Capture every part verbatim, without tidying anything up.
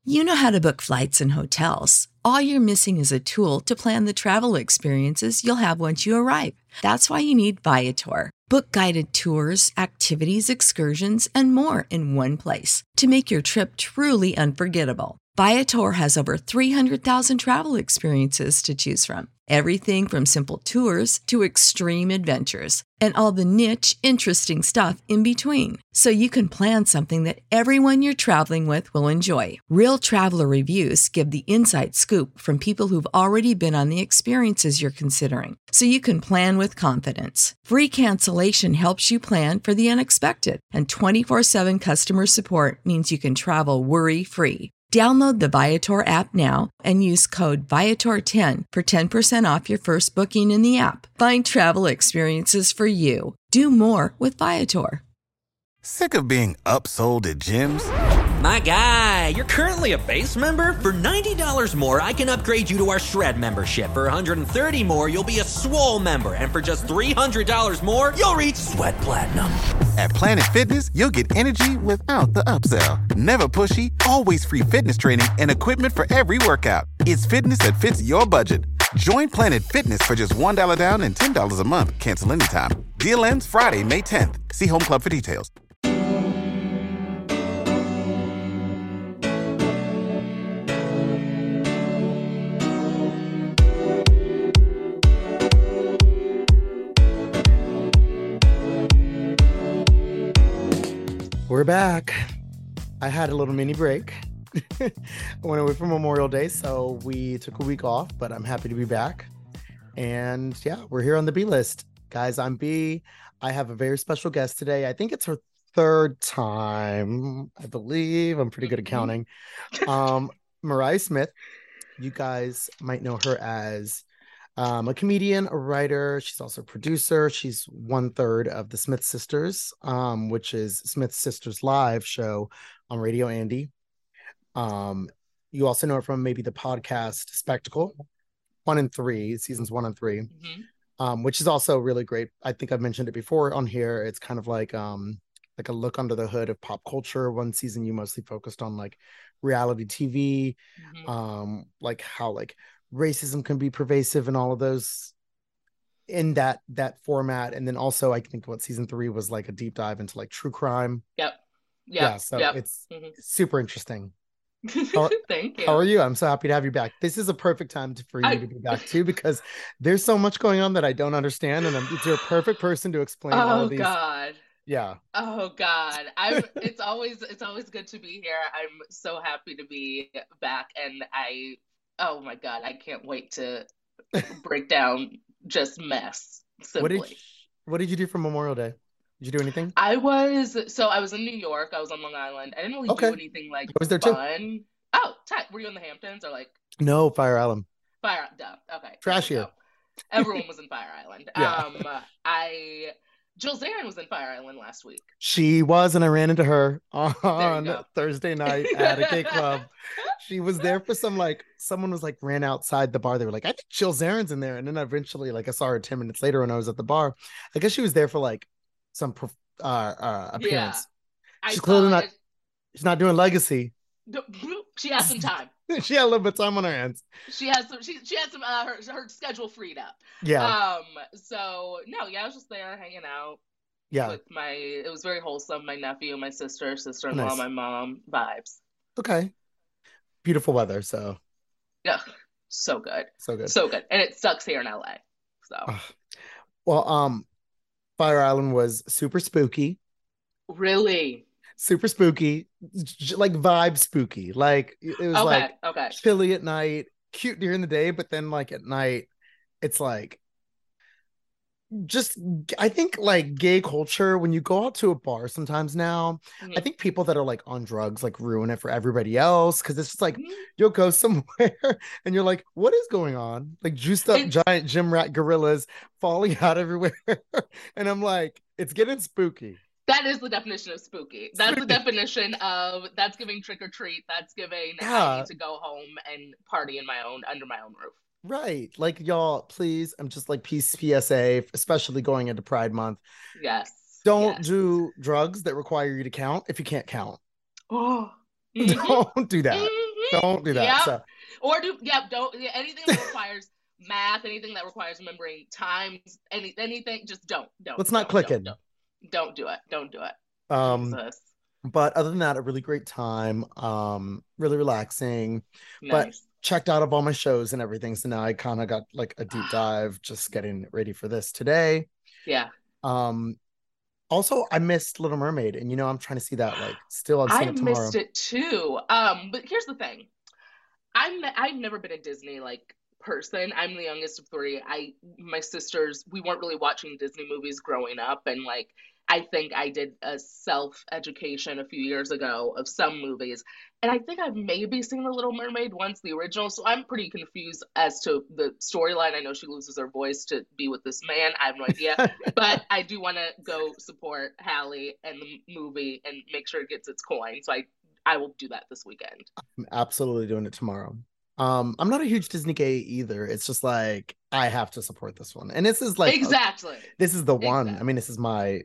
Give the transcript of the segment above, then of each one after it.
You know how to book flights and hotels. All you're missing is a tool to plan the travel experiences you'll have once you arrive. That's why you need Viator. Book guided tours, activities, excursions, and more in one place to make your trip truly unforgettable. Viator has over three hundred thousand travel experiences to choose from. Everything from simple tours to extreme adventures and all the niche, interesting stuff in between. So you can plan something that everyone you're traveling with will enjoy. Real traveler reviews give the inside scoop from people who've already been on the experiences you're considering. So you can plan with confidence. Free cancellation helps you plan for the unexpected. And twenty-four seven customer support means you can travel worry-free. Download the Viator app now and use code Viator ten for ten percent off your first booking in the app. Find travel experiences for you. Do more with Viator. Sick of being upsold at gyms? My guy, you're currently a base member. For ninety dollars more, I can upgrade you to our Shred membership. For one hundred thirty dollars more, you'll be a Swole member. And for just three hundred dollars more, you'll reach Sweat Platinum. At Planet Fitness, you'll get energy without the upsell. Never pushy, always free fitness training and equipment for every workout. It's fitness that fits your budget. Join Planet Fitness for just one dollar down and ten dollars a month. Cancel anytime. Deal ends Friday, May tenth. See Home Club for details. We're back. I had a little mini break. I went away for Memorial Day, so we took a week off, but I'm happy to be back. And yeah, we're here on the B list. Guys, I'm B. I have a very special guest today. I think it's her third time, I believe. I'm pretty good at counting. Um, Mariah Smith. You guys might know her as Um, a comedian, a writer. She's also a producer. She's one third of the Smith Sisters, um, which is Smith Sisters Live show on Radio Andy. Um, you also know her from maybe the podcast Spectacle, one and three, seasons one and three, mm-hmm. um, which is also really great. I think I've mentioned it before on here. It's kind of like um, like a look under the hood of pop culture. One season you mostly focused on like reality T V, mm-hmm. um, like how like racism can be pervasive and all of those in that that format. And then also I think what season three was like a deep dive into like true crime. Yep. Yep. Yeah. So yep. it's mm-hmm. super interesting. How, Thank you. How are you? I'm so happy to have you back. This is a perfect time to, for you I... to be back too, because there's so much going on that I don't understand. And I'm, you're a perfect person to explain oh, all of these. God. Yeah. Oh God. I'm it's always it's always good to be here. I'm so happy to be back. And I oh my God, I can't wait to break down just mess. Simply. What did, what did you do for Memorial Day? Did you do anything? I was, so I was in New York. I was on Long Island. I didn't really okay. do anything like I was there fun. Too. Oh, tight. Were you in the Hamptons or like? No, Fire Island. Fire, duh. Okay. Trash here. Everyone was in Fire Island. Yeah. Um, I, Jill Zarin was in Fire Island last week. She was, and I ran into her on Thursday night at a gay club. She was there for some, like, someone was like, ran outside the bar. They were like, I think Jill Zarin's in there. And then eventually, like, I saw her ten minutes later when I was at the bar. I guess she was there for, like, some uh, uh, appearance. Yeah. She's clearly not, she's not doing Legacy. She has some time. She had a little bit of time on her hands. She has some, she, she has some, uh, her, her schedule freed up. Yeah. Um, so, no, yeah, I was just there hanging out. Yeah. With my, it was very wholesome. My nephew, my sister, sister-in-law, nice. My mom, vibes. Okay. Beautiful weather, so. Yeah, so good. So good. So good. And it sucks here in L A, so. Uh, well, um, Fire Island was super spooky. Really? Super spooky, like vibe spooky. Like it was okay, like okay. chilly at night, cute during the day, but then like at night, it's like just I think like gay culture, when you go out to a bar sometimes now, mm-hmm. I think people that are like on drugs like ruin it for everybody else, because it's just like mm-hmm. you'll go somewhere and you're like, what is going on? Like juiced up it's... giant gym rat gorillas falling out everywhere. And I'm like, it's getting spooky. That is the definition of spooky. That's spooky. The definition of, that's giving trick or treat. That's giving yeah. I need to go home and party in my own, under my own roof. Right. Like, y'all, please, I'm just like P S A, especially going into Pride Month. Yes. Don't yes. do drugs that require you to count if you can't count. Oh. Mm-hmm. Don't do that. Mm-hmm. Don't do that. Yep. So, Or do yeah, don't yeah, anything that requires math, anything that requires remembering times, any anything, just don't, don't. let's not don't, click don't, it. Don't, don't do it. Don't do it. Um, Jesus. but other than that, a really great time. Um, really relaxing. But Nice. checked out of all my shows and everything. So now I kind of got like a deep dive, just getting ready for this today. Yeah. Um, also I missed Little Mermaid, and you know I'm trying to see that. Like, still I'm seeing I it tomorrow. missed it too. Um, but here's the thing. I'm I've never been a Disney like person. I'm the youngest of three. I my sisters, we weren't really watching Disney movies growing up, and like I think I did a self-education a few years ago of some movies. And I think I've maybe seen The Little Mermaid once, the original. So I'm pretty confused as to the storyline. I know she loses her voice to be with this man. I have no idea. But I do want to go support Hallie and the movie and make sure it gets its coin. So I, I will do that this weekend. I'm absolutely doing it tomorrow. Um, I'm not a huge Disney gay either. It's just like I have to support this one. And this is like exactly. A, this is the one. Exactly. I mean, this is my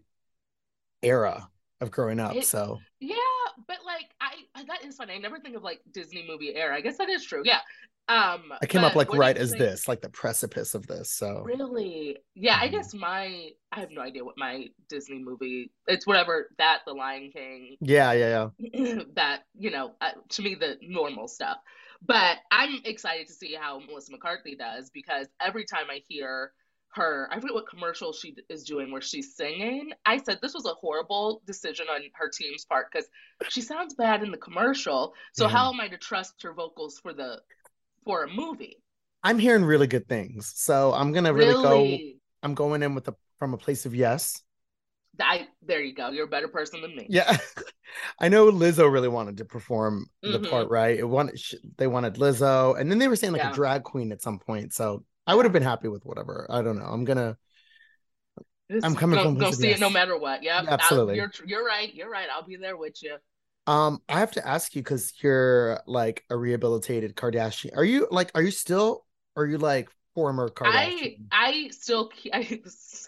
era of growing up. It, so yeah, but like I that is funny. I never think of like Disney movie era. I guess that is true. Yeah. Um I came up like right as think, this, like the precipice of this. So really, yeah. Mm-hmm. I guess my I have no idea what my Disney movie. It's whatever that The Lion King. Yeah, yeah, yeah. That you know, uh, to me the normal stuff. But I'm excited to see how Melissa McCarthy does, because every time I hear her, I forget what commercial she is doing where she's singing. I said this was a horrible decision on her team's part because she sounds bad in the commercial. So yeah. how am I to trust her vocals for the for a movie? I'm hearing really good things, so I'm gonna really, really? go. I'm going in with a from a place of yes. I there you go. You're a better person than me. Yeah, I know Lizzo really wanted to perform mm-hmm. the part, right? It wanted they wanted Lizzo, and then they were saying like yeah. a drag queen at some point. So I would have been happy with whatever. I don't know. I'm gonna. This, I'm coming go, from. Go see yes. it no matter what. Yep. Yeah, absolutely. I'll, you're you're right. You're right. I'll be there with you. Um, I have to ask you because you're like a rehabilitated Kardashian. Are you like? Are you still? Are you like former Kardashian? I I still I,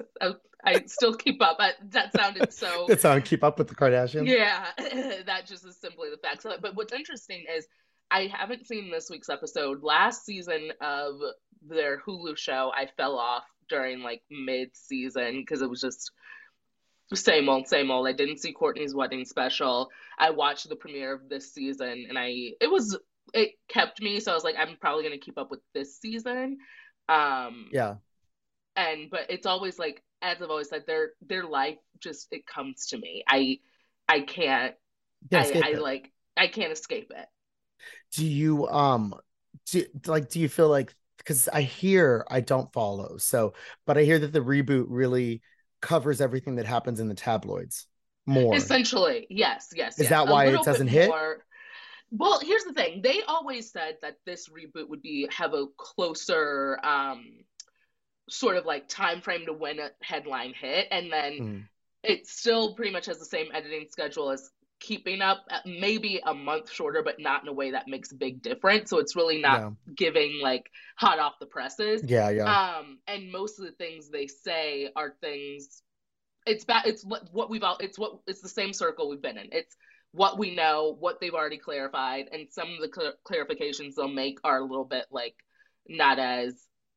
I still keep up. I, that sounded so. That sounded keep up with the Kardashians. Yeah, that just is simply the facts of it. But what's interesting is I haven't seen this week's episode. Last season of their Hulu show, I fell off during like mid-season because it was just same old, same old. I didn't see Kourtney's wedding special. I watched the premiere of this season, and I it was it kept me. So I was like, I'm probably gonna keep up with this season. Um, yeah. And but it's always like, as I've always said, their their life just it comes to me. I I can't. I, I like I can't escape it. Do you um do like do you feel like, because I hear I don't follow so but I hear that the reboot really covers everything that happens in the tabloids more. Essentially, yes, yes. Is yes. that why it doesn't hit? More... Well, here's the thing. They always said that this reboot would be have a closer um sort of like time frame to when a headline hit, and then mm. it still pretty much has the same editing schedule as Keeping Up, maybe a month shorter, but not in a way that makes a big difference. So it's really not yeah. giving like hot off the presses. Yeah, yeah. Um, and most of the things they say are things. It's bad. It's what what we've all. It's what it's the same circle we've been in. It's what we know, what they've already clarified, and some of the cl- clarifications they'll make are a little bit like not as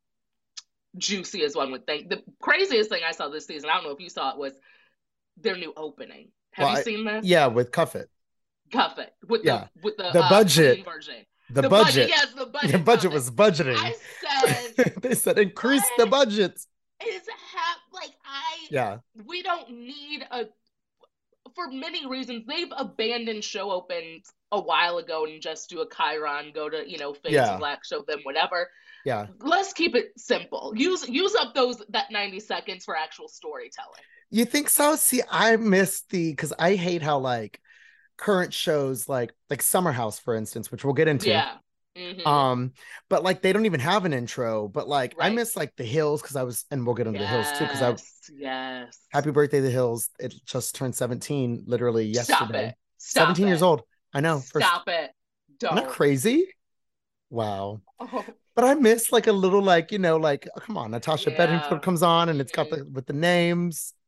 juicy as one would think. The craziest thing I saw this season, I don't know if you saw it, was their new opening. Have well, you seen this? I, yeah, with Cuff It. Cuff It. With yeah. the with the, the uh, budget version. The, the budget. budget. Yes, the budget. The budget was budgeting. I said they said increase the budget. Is ha- like I Yeah. We don't need a for many reasons. They've abandoned show opens a while ago and just do a Chiron, go to, you know, Face yeah. Black, show them whatever. Yeah. Let's keep it simple. Use use up those that ninety seconds for actual storytelling. You think so? See, I miss the because I hate how like current shows like like Summer House, for instance, which we'll get into. Yeah. Mm-hmm. Um, but like they don't even have an intro. But like right. I miss like The Hills because I was, and we'll get into yes. The Hills too because I yes. Happy birthday, The Hills! It just turned seventeen literally yesterday. Stop it. Stop seventeen it. years old. I know. Stop First... it. Don't. Isn't that crazy? Wow. Oh. But I miss like a little like, you know, like, oh, come on, Natasha yeah. Bedingfield comes on and it's got mm-hmm. the with the names. But we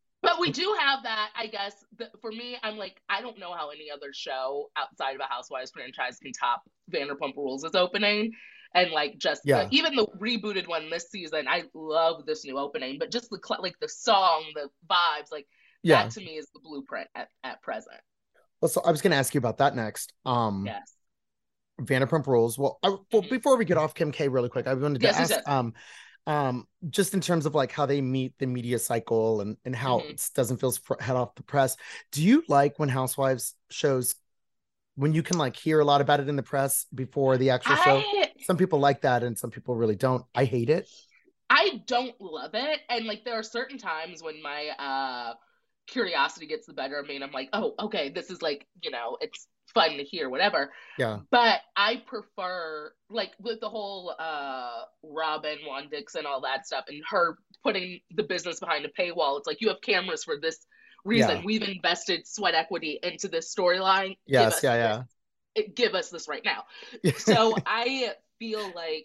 we do have that, I guess. The, for me, I'm like, I don't know how any other show outside of a Housewives franchise can top Vanderpump Rules' opening. And like just uh, Yeah. even the rebooted one this season, I love this new opening. But just the cl- like the song, the vibes, like Yeah. that to me is the blueprint at, at present. Well, so I was going to ask you about that next. Um, Yes. Vanderpump Rules. Well, I, well, Mhm. before we get off Kim K really quick, I wanted to Yes, yes, ask, yes. um, um, just in terms of like how they meet the media cycle and, and how Mhm. it doesn't feel sp- head off the press. Do you like when Housewives shows, when you can like hear a lot about it in the press before the actual show? I Some people like that and some people really don't. I hate it. I don't love it. And like there are certain times when my uh curiosity gets the better of me and I'm like, oh, okay, this is like, you know, it's fun to hear, whatever. Yeah. But I prefer like with the whole uh Robin, Juan Dixon, all that stuff, and her putting the business behind a paywall. It's like you have cameras for this reason. Yeah. We've invested sweat equity into this storyline. Give Yes. us Yeah. this. Yeah. It, give us this right now. So I feel like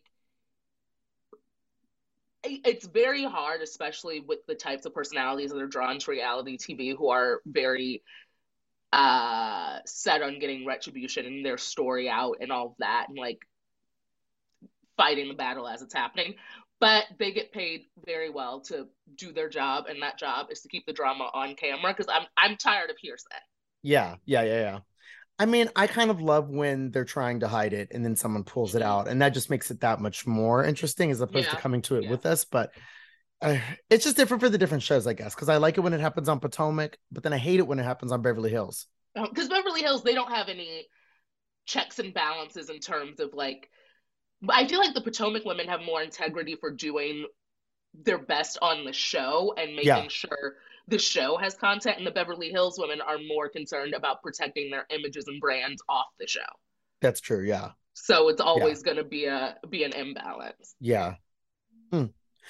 it's very hard, especially with the types of personalities that are drawn to reality T V who are very uh set on getting retribution and their story out and all of that and like fighting the battle as it's happening. But they get paid very well to do their job, and that job is to keep the drama on camera because I'm I'm tired of hearsay. Yeah. Yeah. Yeah. Yeah. I mean, I kind of love when they're trying to hide it and then someone pulls it Mhm. out, and that just makes it that much more interesting as opposed to Yeah. coming to it Yeah. with us. But uh, it's just different for the different shows, I guess, because I like it when it happens on Potomac, but then I hate it when it happens on Beverly Hills. Because Beverly Hills, they don't have any checks and balances in terms of like, I feel like the Potomac women have more integrity for doing their best on the show and making Yeah. sure the show has content, and the Beverly Hills women are more concerned about protecting their images and brands off the show. That's true. Yeah. So it's always going to be a be an imbalance. Yeah. Hmm.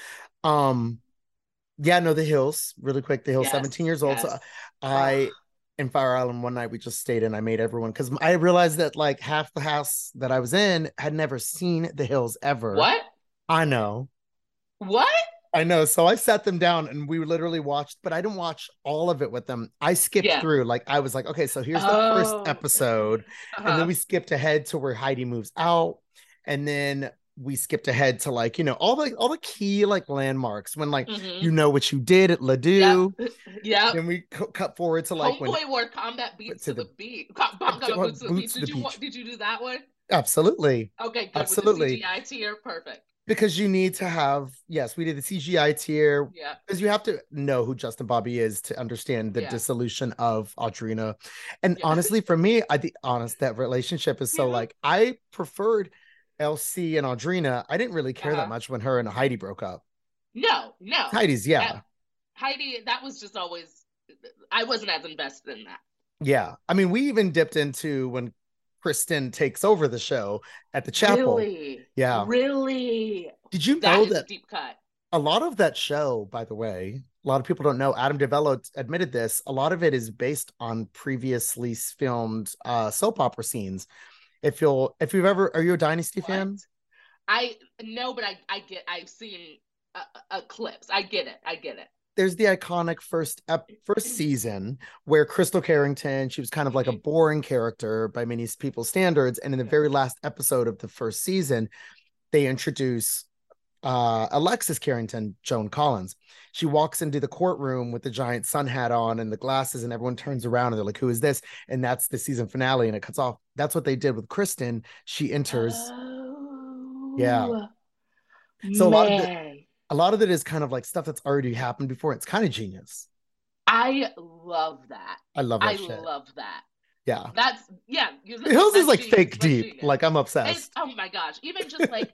Um. Yeah. No, the Hills. Really quick. The Hills. Yes, seventeen years old. So yes. I Ugh. in Fire Island one night we just stayed in. I made everyone because I realized that like half the house that I was in had never seen the Hills ever. What? I know. What? I know. So I sat them down and we literally watched, but I didn't watch all of it with them. I skipped Yeah. through. Like I was like, okay, so here's the Oh. first episode. Uh-huh. And then we skipped ahead to where Heidi moves out. And then we skipped ahead to like, you know, all the all the key like landmarks when like Mhm. you know what you did at Ladue. Yep. Yep. Then we cu- cut forward to like when Homeboy wore combat beats to to, the- the beat. Com- combat well, boots to the boots beat. to Did the you wa- beach. did you do that one? absolutely. Okay, good. Absolutely. With the C G I tier, perfect. Because you need to have, yes, we did the C G I tier. Yeah. Because you have to know who Justin Bobby is to understand the Yeah. dissolution of Audrina. And Yeah. honestly, for me, I think honest that relationship is so Yeah. like I preferred L C and Audrina. I didn't really care Uh-huh. that much when her and Heidi broke up. No, no. Heidi's, yeah. That- Heidi, that was just always, I wasn't as invested in that. Yeah. I mean, we even dipped into when Kristen takes over the show at the chapel. Really? Yeah. Really? Did you That know is a that deep cut. a lot of that show, by the way, a lot of people don't know, Adam DeVello admitted this, a lot of it is based on previously filmed uh, soap opera scenes. If you'll, if you've ever, are you a Dynasty What? fan? I no, but I I get I've seen a, a clips. I get it. I get it. There's the iconic first ep- first season where Crystal Carrington, she was kind of like a Mhm. boring character by many people's standards. And in the very last episode of the first season, they introduce uh, Alexis Carrington, Joan Collins. She walks into the courtroom with the giant sun hat on and the glasses, and everyone turns around and they're like, who is this? And that's the season finale, and it cuts off. That's what they did with Kristen. She enters. Oh, Yeah. So a lot of the- man. A lot of it is kind of like stuff that's already happened before. It's kind of genius. I love that. I love that I shit. love that. Yeah. That's yeah. The Hills is that's like genius, fake that's deep. genius. Like I'm It's, obsessed. oh my gosh. Even just like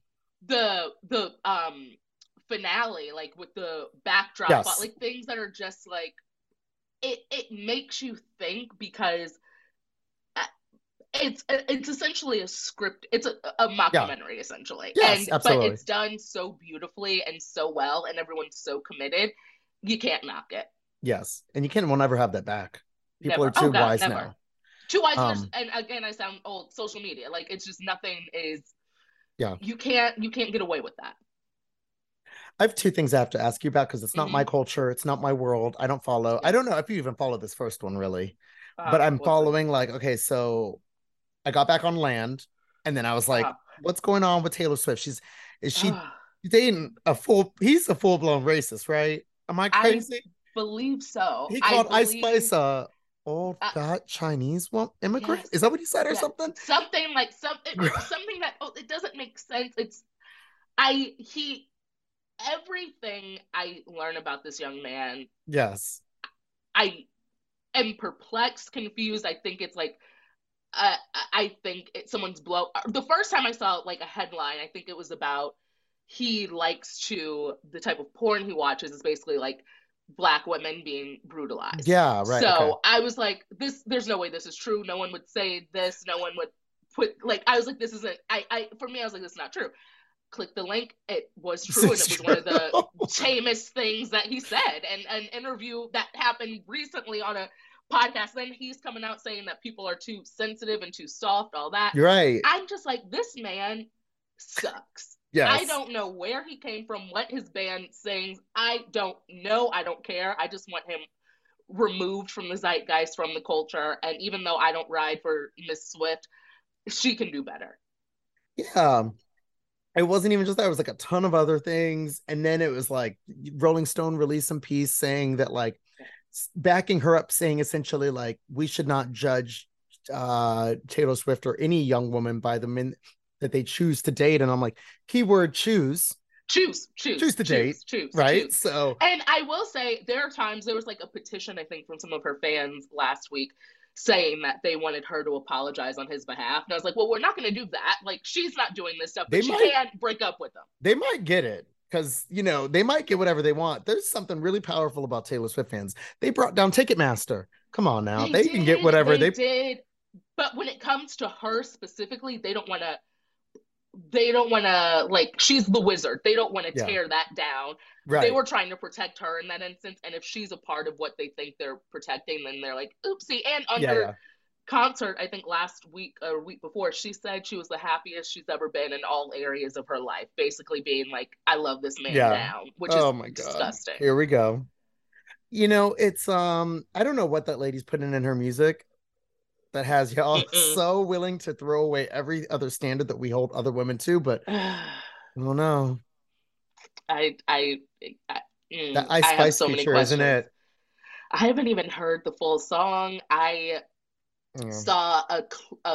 the the um finale, like with the backdrop, Yes. like things that are just like it it makes you think because uh, it's it's essentially a script. It's a, a mockumentary essentially. Yes, and absolutely. but it's done so beautifully and so well, and everyone's so committed. You can't knock it. Yes. And you can't, we'll never have that back. People Never. are too Oh, God, wise never. now. Too wise, Um, and again, I sound old. Social media, like it's just nothing is. Yeah. You can't you can't get away with that. I have two things I have to ask you about because it's not Mm-hmm. my culture. It's not my world. I don't follow. I don't know if you even follow this first one really, but Uh-huh. I'm What's it? following like, okay, so I got back on land and then I was like, Uh-huh. what's going on with Taylor Swift? She's, is she Ah, dating a full, he's a full blown racist, right? Am I I crazy? believe so. He I called Ice believe. Spice a old Uh, fat Chinese woman, immigrant. yes. Is that what he said or Yes. something? Something like some it, it's something that oh, it doesn't make sense. It's I he everything I learn about this young man, Yes. I am perplexed, confused. I think it's like uh, I think it, someone's blow. The first time I saw like a headline, I think it was about he likes to the type of porn he watches is basically like black women being brutalized. Yeah, right. So Okay. I was like, this. There's no way this is true. No one would say this. No one would put like. I was like, this isn't. I. I. For me, I was like, this is not true. Click the link. It was true, and it was one of the tamest things that he said. And an interview that happened recently on a podcast. Then he's coming out saying that people are too sensitive and too soft. All that. You're right. I'm just like, this man sucks. Yes. I don't know where he came from, what his band sings. I don't know. I don't care. I just want him removed from the zeitgeist, from the culture. And even though I don't ride for Miss Swift, she can do better. Yeah. It wasn't even just that. It was like a ton of other things. And then it was like Rolling Stone released some piece saying that like backing her up, saying essentially like we should not judge uh Taylor Swift or any young woman by the men that they choose to date. And I'm like, keyword choose. Choose, choose, choose to choose, date, choose, right? Choose. So, and I will say there are times there was like a petition, I think, from some of her fans last week saying that they wanted her to apologize on his behalf. And I was like, well, we're not going to do that. Like, she's not doing this stuff, but They she might- can't break up with them. they might get it because, you know, they might get whatever they want. There's something really powerful about Taylor Swift fans. They brought down Ticketmaster. Come on now. They, can get did, whatever they, they did. But when it comes to her specifically, they don't want to. They don't want to, like, she's the wizard. They don't want to Yeah. tear that down. Right. They were trying to protect her in that instance. And if she's a part of what they think they're protecting, then they're like, oopsie. And on Yeah, her yeah. concert, I think last week or week before, she said she was the happiest she's ever been in all areas of her life. Basically being like, I love this man Yeah. down, which Oh is my God. disgusting. Here we go. You know, it's um, I don't know what that lady's putting in her music that has y'all Mm-mm. so willing to throw away every other standard that we hold other women to, but I don't know. I, I, I, mm, That Ice I have Spice so many feature, questions. isn't it? I haven't even heard the full song. I Yeah. saw a, cl- a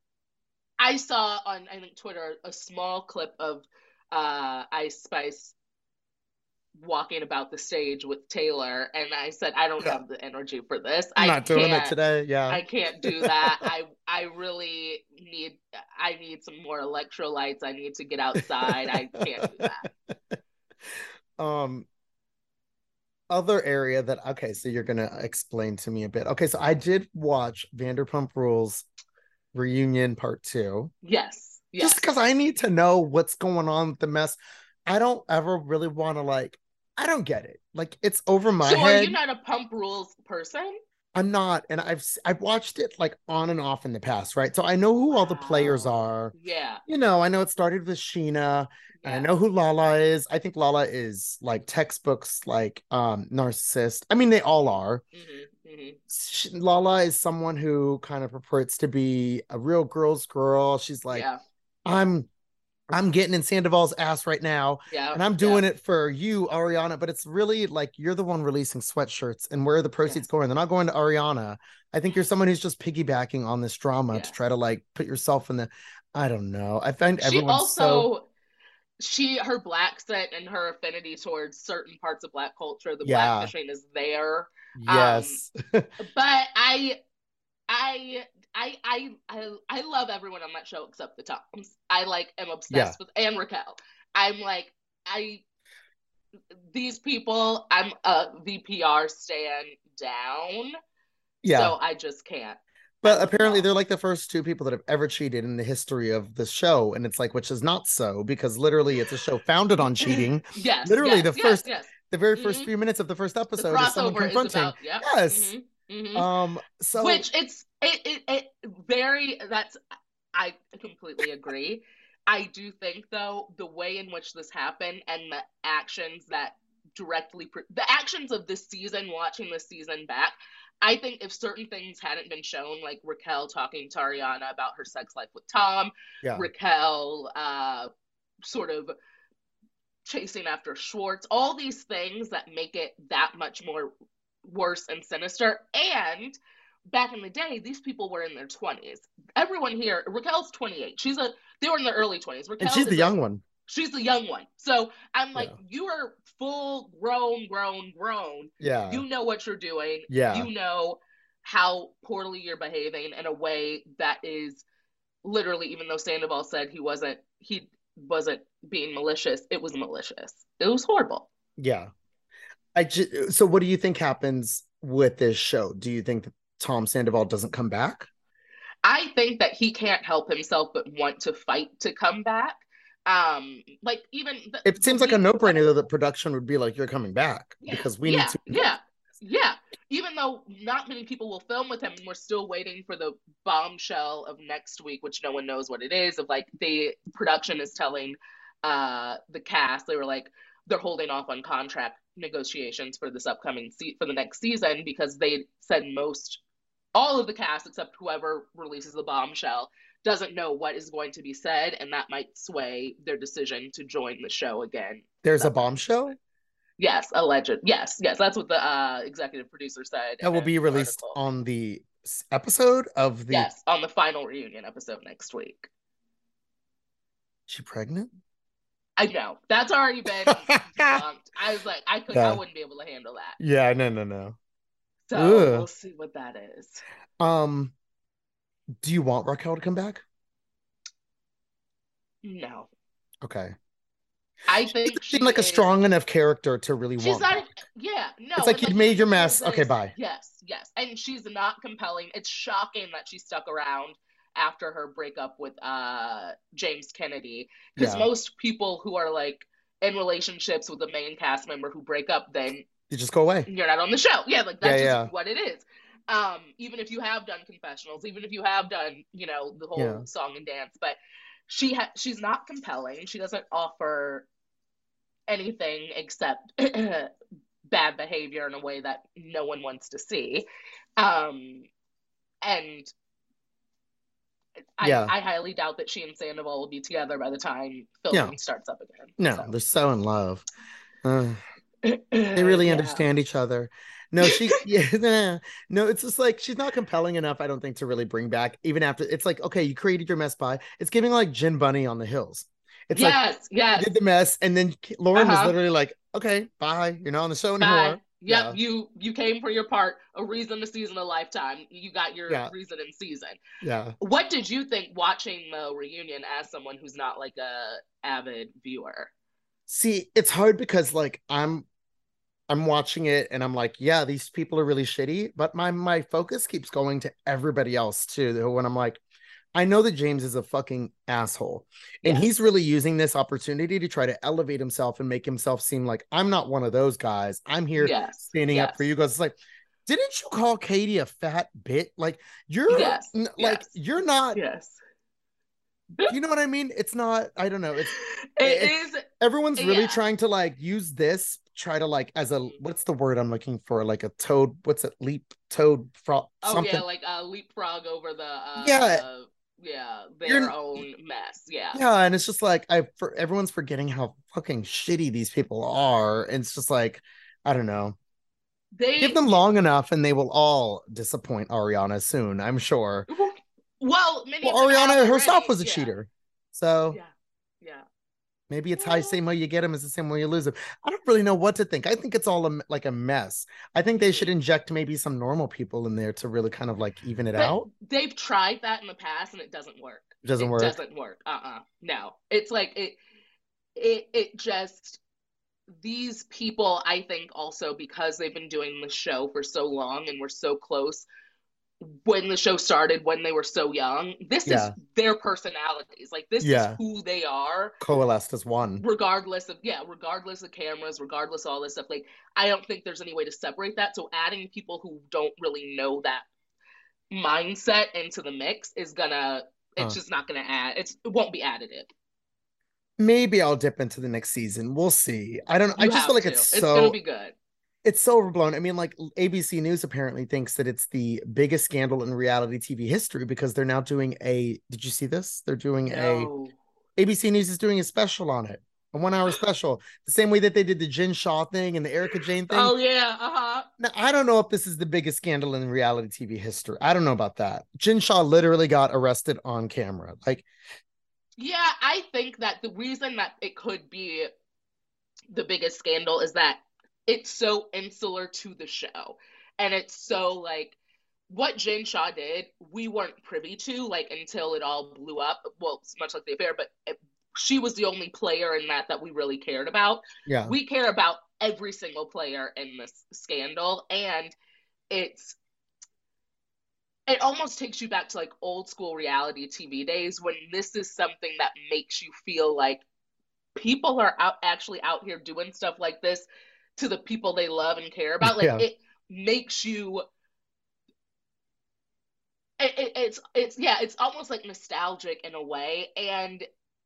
I saw on I think Twitter a small clip of uh Ice Spice walking about the stage with Taylor, and I said I don't Yeah. have the energy for this. I'm I not doing it can't- today. Yeah. I can't do that. I I really need I need some more electrolytes. I need to get outside. I can't do that. um other area that okay, so you're gonna explain to me a bit. Okay, so I did watch Vanderpump Rules reunion part two. Yes. Yes. Just because I need to know what's going on with the mess. I don't ever really want to like I don't get it. Like it's over my so head. are you not a Pump Rules person? I'm not, and I've I've watched it like on and off in the past, right? So I know who all the players Wow. are. Yeah. You know, I know it started with Sheena, and I Yeah. know who Lala is. I think Lala is like textbooks, like um narcissist. I mean, they all are. hmm hmm Sh- Lala is someone who kind of purports to be a real girl's girl. She's like, yeah. I'm I'm getting in Sandoval's ass right now, Yeah. and I'm doing it for you, Ariana. But it's really like you're the one releasing sweatshirts, and where are the proceeds Yes. going? They're not going to Ariana. I think you're someone who's just piggybacking on this drama Yes. to try to like put yourself in the. I don't know. I find She everyone also so she her black set and her affinity towards certain parts of black culture, the Yeah. blackfishing is there. yes. But I I I I I I love everyone on that show except the Toms. I like am obsessed Yeah. with and Raquel. I'm like I these people, I'm a V P R stand down. yeah. So I just can't. But I love apparently them they're all. like the first two people that have ever cheated in the history of the show, and it's like which is not so because literally it's a show founded on cheating. Yes. Literally yes, the yes, first yes. the very first Mhm. few minutes of the first The episode is someone crossover is confronting. about yeah. Yes. Mhm, mhm. Um so Which it's it, it it very that's I completely agree. I do think, though, the way in which this happened and the actions that directly, pre- the actions of this season, watching this season back, I think if certain things hadn't been shown, like Raquel talking to Ariana about her sex life with Tom, Yeah. Raquel uh, sort of chasing after Schwartz, all these things that make it that much more worse and sinister. And back in the day, these people were in their twenties. Everyone here, Raquel's twenty-eight. She's a, they were in their early twenties. Raquel And she's the is young a, one. She's the young one. So I'm like, Yeah. you are full grown, grown, grown. Yeah. You know what you're doing. Yeah. You know how poorly you're behaving in a way that is literally, even though Sandoval said he wasn't, he wasn't being malicious, it was malicious. It was horrible. Yeah. I just, so what do you think happens with this show? Do you think that Tom Sandoval doesn't come back? I think that he can't help himself but want to fight to come back. Um, like even the, It seems like a week- no-brainer though that production would be like, you're coming back Yeah, because we yeah, need to. yeah, yeah. Even though not many people will film with him, and we're still waiting for the bombshell of next week, which no one knows what it is. Of like the production is telling uh the cast, they were like they're holding off on contract negotiations for this upcoming se- for the next season because they said most all of the cast except whoever releases the bombshell doesn't know what is going to be said, and that might sway their decision to join the show again. There's a bombshell Yes, alleged. Yes, yes, that's what the uh, executive producer said. that will in be the released article. on the s- episode of the. Yes, on the final reunion episode next week. She pregnant? I know that's already been debunked. I was like, I could, Yeah. I wouldn't be able to handle that. Yeah, no, no, no. So Ugh. we'll see what that is. Um, do you want Raquel to come back? No, Okay. I She think doesn't she seem like a is- strong enough character to really She's want. not. back. Yeah, no. It's like and you'd the made thing your is mess. this, Okay, bye. Yes, yes, and she's not compelling. It's shocking that she stuck around after her breakup with uh James Kennedy, because Yeah. most people who are like in relationships with a main cast member who break up, then You just go away. you're not on the show. Yeah, like that's Yeah, just yeah. what it is. Um, even if you have done confessionals, even if you have done, you know, the whole Yeah. song and dance, but she ha- she's not compelling. She doesn't offer anything except bad behavior in a way that no one wants to see. Um, and I, Yeah. I highly doubt that she and Sandoval will be together by the time filming Yeah. starts up again. No, they're so in love. Uh, they really Yeah. understand each other. No, she, yeah, no, it's just like she's not compelling enough, I don't think, to really bring back. Even after it's like, okay, you created your mess by. It's giving like Gin Bunny on the Hills. It's like Yes, you yes. did the mess, and then Lauren was Uh-huh. literally like, okay, bye. You're not on the show Bye. anymore. Yep, Yeah. you you came for your part. A reason to season a lifetime. You got your Yeah. reason in season. Yeah. What did you think watching the reunion as someone who's not like a avid viewer? See, it's hard because like I'm I'm watching it and I'm like, yeah, these people are really shitty, but my my focus keeps going to everybody else too. When I'm like, I know that James is a fucking asshole, and Yes. he's really using this opportunity to try to elevate himself and make himself seem like I'm not one of those guys. I'm here Yes. standing up for yes. you guys. It's like, didn't you call Katie a fat bit? Like you're Yes, n- like yes. you're not. Yes. You know what I mean? It's not. I don't know. It's It it- is everyone's really Yeah. trying to like use this try to like as a what's the word I'm looking for, like a toad, what's it, leap toad frog oh something. yeah, like a leapfrog over the uh Yeah. yeah, their You're- own mess. Yeah. Yeah, and it's just like I for everyone's forgetting how fucking shitty these people are, and it's just like I don't know. They Give them long enough and they will all disappoint Ariana soon, I'm sure. well, many Well, of them have Ariana herself already. was a Yeah. cheater. So Yeah. Yeah. maybe it's how the same way you get them is the same way you lose them. I don't really know what to think. I think it's all a, like a mess. I think they should inject maybe some normal people in there to really kind of like even it But out. they've tried that in the past and it doesn't work. It doesn't it work. doesn't work. Uh-uh. No. It's like it it it just these people, I think also because they've been doing the show for so long and we're so close when the show started, when they were so young, this Yeah. is their personalities. Like this Yeah. is who they are. Coalesced as one. Regardless of yeah, regardless of cameras, regardless of all this stuff. Like I don't think there's any way to separate that. So adding people who don't really know that mindset into the mix is gonna it's Huh. just not gonna add it's it won't be additive. maybe I'll dip into the next season. We'll see. I don't. You I just have feel like to. it's It's gonna so. be good. It's so overblown. I mean, like A B C News apparently thinks that it's the biggest scandal in reality T V history because they're now doing a. Did you see this? They're doing a. No. A B C News is doing a special on it, a one-hour special, the same way that they did the Jen Shaw thing and the Erica Jane thing. Oh yeah, uh-huh. Now, I don't know if this is the biggest scandal in reality T V history. I don't know about that. Jen Shaw literally got arrested on camera. Like, Yeah, I think that the reason that it could be the biggest scandal is that it's so insular to the show. And it's so like what Jen Shaw did, we weren't privy to like until it all blew up. Well, it's much like the affair, but it, she was the only player in that that we really cared about. yeah, We care about every single player in this scandal, and it's it almost takes you back to like old school reality T V days when this is something that makes you feel like people are out actually out here doing stuff like this to the people they love and care about. Like yeah, it makes you it, it, it's it's yeah, it's almost like nostalgic in a way, and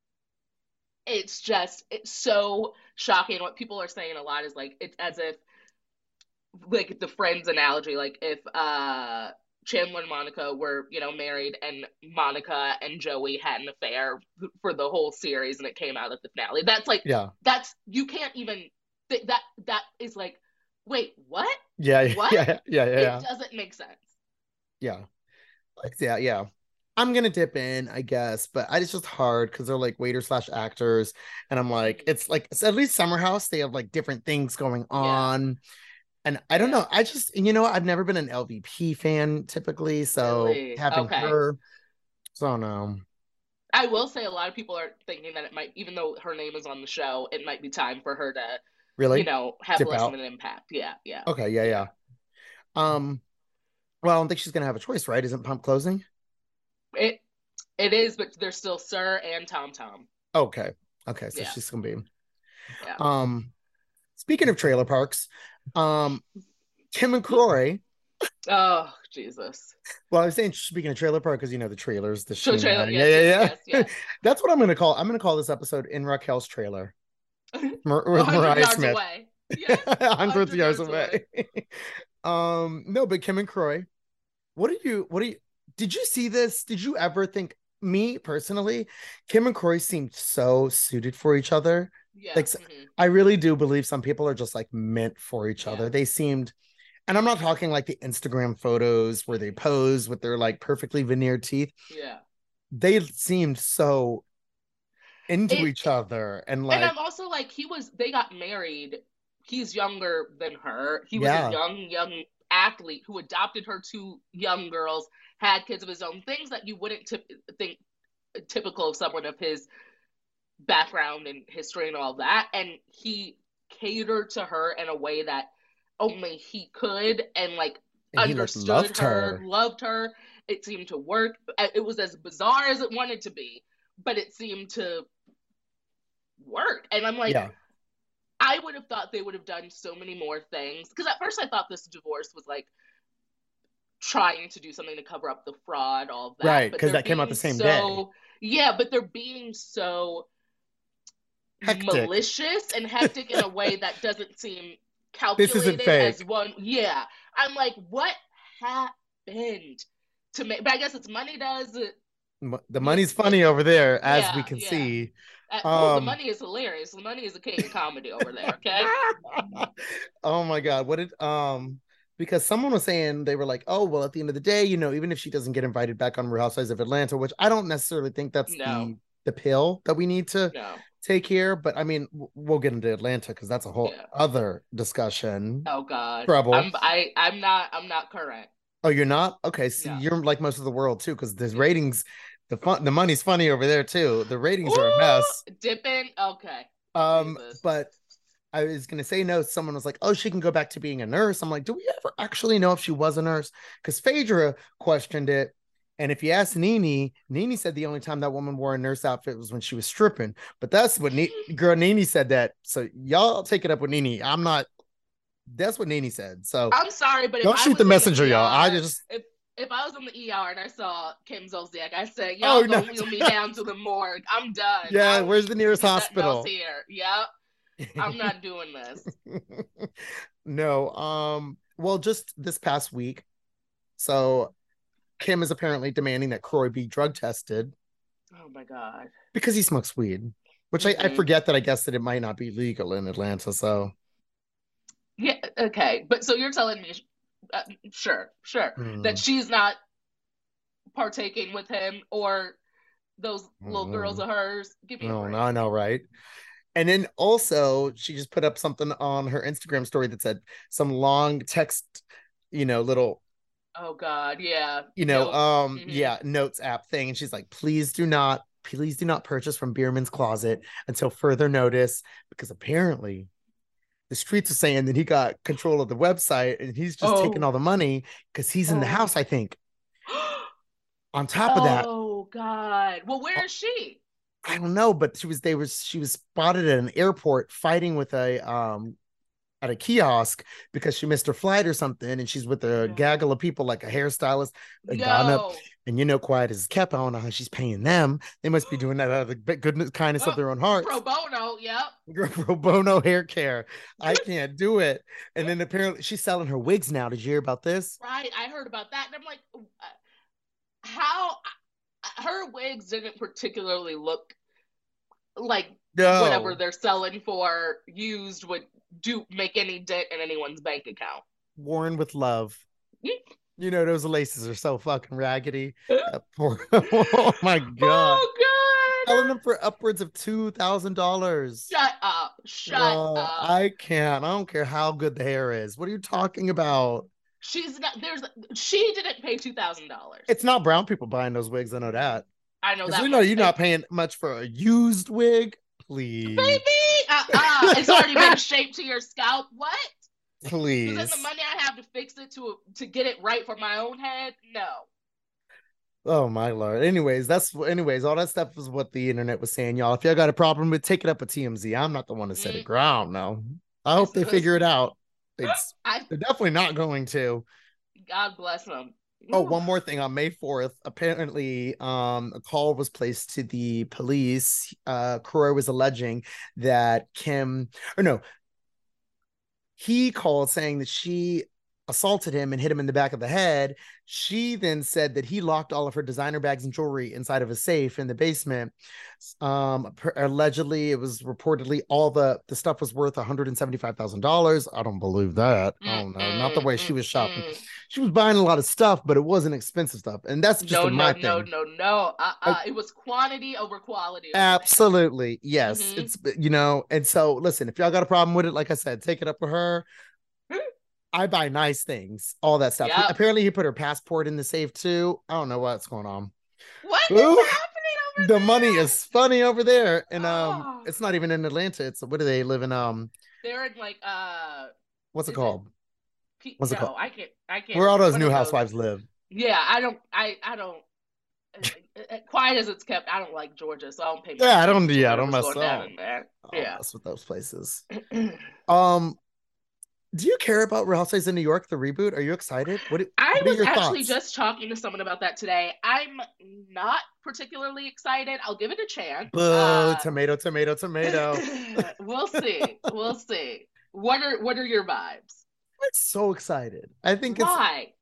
it's just it's so shocking. What people are saying a lot is like it's as if like the Friends analogy, like if uh Chandler and Monica were, you know, married and Monica and Joey had an affair for the whole series and it came out at the finale. That's like yeah, that's you can't even th- that that is like wait, what? yeah, yeah, What? yeah, yeah, yeah, It doesn't make sense. yeah. Like, yeah, yeah. I'm gonna dip in, I guess, but I, it's just hard because they're like waiter slash actors, and I'm like, it's like it's at least Summer House. They have like different things going Yeah. on. And I don't Yeah. know. I just, you know, I've never been an L V P fan typically. So Really? having Okay. her, so no. I will say a lot of people are thinking that it might, even though her name is on the show, it might be time for her to, Really? you know, have Dip less out. of an impact. Yeah, yeah. Okay, yeah, yeah. Um, well, I don't think she's gonna have a choice, right? Isn't Pump closing? It it is, but there's still Sir and Tom Tom. Okay. Okay, so Yeah. she's gonna be. Yeah. Um, speaking of trailer parks, um, Kim and Croy. Oh, Jesus. Well, I was saying speaking of trailer park because you know the trailers, the So Sheena. trailer, yeah, yes, yeah, yeah. yes, yes, That's what I'm gonna call. I'm gonna call this episode in Raquel's trailer. Mar- with A hundred Mariah yards Smith. away. Yes, Hundreds of yards yards away. um, no, but Kim and Croy. What do you? What do you? Did you see this? Did you ever think? Me personally, Kim and Croy seemed so suited for each other. Yeah. Like, mhm. I really do believe some people are just like meant for each Yeah. other. They seemed, and I'm not talking like the Instagram photos where they pose with their like perfectly veneered teeth. Yeah. They seemed so into It- each other, and like, And I'm also like, he was, they got married. He's younger than her. He was Yeah. a young, young athlete who adopted her two young girls, had kids of his own, things that you wouldn't tip, think typical of someone of his background and history and all that. And he catered to her in a way that only he could, and like and he like understood loved her, her. loved her. It seemed to work. It was as bizarre as it wanted to be, but it seemed to work. And I'm like, Yeah, I would have thought they would have done so many more things. Because at first I thought this divorce was like trying to do something to cover up the fraud, all of that. Right, But 'cause they're that came out the being same so, Yeah, but they're being so Hectic. malicious and hectic in a way that doesn't seem calculated fake. as one. Yeah. I'm like, what happened to make? But I guess it's money does it. M- the money's funny over there, as we Yeah, can yeah. see. Uh, oh, the Um, money is hilarious. The money is a king of comedy over there. Okay. Oh my god, what did um because someone was saying, they were like, oh well, at the end of the day, you know, even if she doesn't get invited back on Real Housewives of Atlanta, which I don't necessarily think that's No. the the pill that we need to No. take here, but I mean, w- we'll get into Atlanta because that's a whole Yeah. other discussion. Oh God. Trouble. I'm I I'm not I'm not current. Oh, you're not? Okay, see, No. you're like most of the world too, because there's ratings. The fun, the money's funny over there too. The ratings are a mess. Ooh, dipping. Okay. Um, Jesus. but I was gonna say no. Someone was like, "Oh, she can go back to being a nurse." I'm like, "Do we ever actually know if she was a nurse?" Because Phaedra questioned it, and if you ask Nene, Nene said the only time that woman wore a nurse outfit was when she was stripping. But that's what ne- girl Nene said that. So y'all take it up with Nene. I'm not. That's what Nene said. So I'm sorry, but if don't I shoot was the in messenger, y'all. I P R just if if I was in the E R and I saw Kim Zolciak, I said, Oh, y'all no. gonna wheel me down to the morgue. I'm done. Yeah, I don't where's need the to nearest see nothing hospital? else here. Yep. I'm not doing this. No. Um, well, just this past week, so Kim is apparently demanding that Kroy be drug tested Oh my God. because he smokes weed, which I, I Mhm. forget that I guess that it might not be legal in Atlanta. So Yeah, okay. But so you're telling me, uh, sure, sure, that mm, she's not partaking with him or those little girls mm, of hers? Give me a no, no, break. I know, right? And then also, she just put up something on her Instagram story that said some long text, you know, little, Oh God, yeah. you know, No. um, hmm yeah, notes app thing. And she's like, please do not, please do not purchase from Bierman's Closet until further notice, because apparently the streets are saying that he got control of the website and he's just taking Oh, all the money because he's in the house, oh. I think. On top of that, Oh God. Well, where is she? I don't know, but she was they was she was spotted at an airport fighting with a um at a kiosk because she missed her flight or something, and she's with a gaggle No. of people like a hairstylist and gotten up. No. And you know, quiet as kept on how she's paying them. They must be doing that out of the goodness, kindness Oh, of their own pro hearts. bono. Yep. Pro bono hair care. I can't do it. And then apparently she's selling her wigs now. Did you hear about this? Right. I heard about that, and I'm like, uh, how her wigs didn't particularly look like whatever No. they're selling for used would do make any dent in anyone's bank account. Worn with love. Mm. You know, those laces are so fucking raggedy. That poor, oh my God. Oh God. Selling them for upwards of two thousand dollars. Shut up. Shut Uh, up. I can't. I don't care how good the hair is. What are you talking about? She's not there's she didn't pay two thousand dollars. It's not brown people buying those wigs. I know that. I know Because that you know much. you're not paying much for a used wig. Please. Baby, uh-uh. It's already been shaped to your scalp. What? Please. Because then the money I have to fix it to to get it right for my own head, no. Oh my Lord. Anyways, that's anyways, all that stuff is what the internet was saying, y'all. If y'all got a problem with, take it up with T M Z. I'm not the one to set it ground. No. I hope they figure it out. It's I, they're definitely not going to. God bless them. Oh, one more thing. On May fourth, apparently um, a call was placed to the police. Uh, Kroy was alleging that Kim, or no, he called saying that she assaulted him and hit him in the back of the head. She then said that he locked all of her designer bags and jewelry inside of a safe in the basement. Um, per- allegedly, it was reportedly all the the stuff was worth one hundred seventy-five thousand dollars. I don't believe that. Oh no, not the way she was shopping. She was buying a lot of stuff, but it wasn't expensive stuff, and that's just no, in my no, no, thing. no, no. Uh, uh, it was quantity over quality. Over Absolutely, yes. Mhm. It's you know, and so listen, if y'all got a problem with it, like I said, take it up with her. I buy nice things, all that stuff. He- Yep. apparently, he put her passport in the safe too. I don't know what's going on. What is Ooh, happening over the there? money is funny over there, and um, Oh. it's not even in Atlanta. It's what do they live in? Um, They're in like uh. what's it Is it- called? P- What's it no, called? I can't. I can't. Where all remember. those One new of housewives live? Yeah, I don't. I I don't. uh, Quiet as it's kept, I don't like Georgia, so I don't pay. much Yeah, I attention don't. to Yeah, I don't whatever's mess going down up. in there. I don't Yeah. mess with those places. Um, do you care about Real Housewives in New York, the reboot? Are you excited? What, I what are was your actually thoughts? just talking to someone about that today. I'm not particularly excited. I'll give it a chance. Boo! Uh, tomato, tomato, tomato. we'll see. We'll see. What are what are your vibes? I'm so excited. I think it's. Why?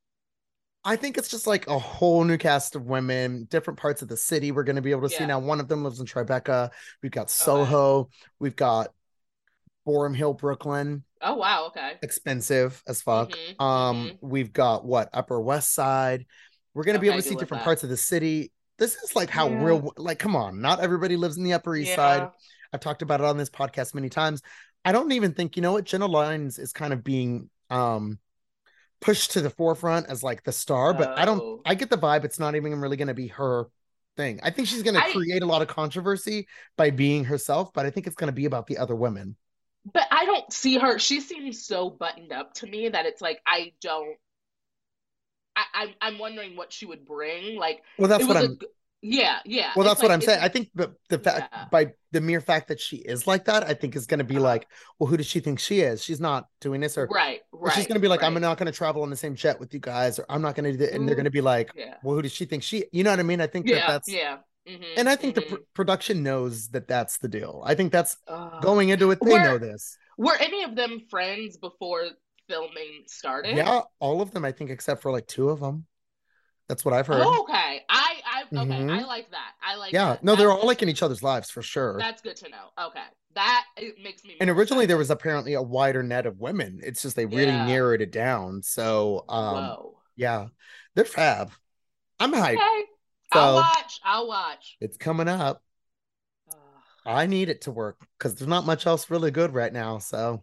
I think it's just like a whole new cast of women, different parts of the city we're going to be able to see Yeah. now. One of them lives in Tribeca. We've got Soho. We've got Borum Hill, Brooklyn. Oh wow. Okay. Expensive as fuck. Mhm, Um, we've got what Upper West Side. We're going to be Okay, able to see good with different that. parts of the city. This is like how Yeah. real, like, come on, not everybody lives in the Upper East Yeah. Side. I've talked about it on this podcast many times. I don't even think, you know what, Jenna Lyons is kind of being um pushed to the forefront as like the star, but I don't, Oh. I get the vibe it's not even really going to be her thing. I think she's going to I- create a lot of controversy by being herself, but I think it's going to be about the other women. But I don't see her. She seems so buttoned up to me that it's like I don't. I, I'm I'm wondering what she would bring. Like Well, that's it what was I'm, a g- Yeah, yeah. Well, It's that's what like I'm saying. it's I think the the fact yeah. by the mere fact that she is like that, I think is going to be Uh, like, well, who does she think she is? She's not doing this, or right, or she's right, going to be like, I'm right. not going to travel on the same jet with you guys, or I'm not going to do that, and they're going Ooh, to be like, yeah. well, who does she think she? You know what I mean? I think that Yeah, that's, yeah. Mhm, and I think the pr- mhm. production knows that that's the deal. I think that's Uh, going into it. They were know this. were any of them friends before filming started? Yeah, all of them. I think except for like two of them. That's what I've heard. Oh, okay. I I okay. I Hmm. like that. I like Yeah, that. no, they're That's all good like to in each other's lives for sure. that's good to know. Okay. That it makes me And more originally there excited. was apparently a wider net of women. It's just they really Yeah. narrowed it down. So um Whoa. yeah, they're fab. I'm hyped. Okay. I'll So watch. I'll watch. it's coming up. Ugh. I need it to work because there's not much else really good right now. So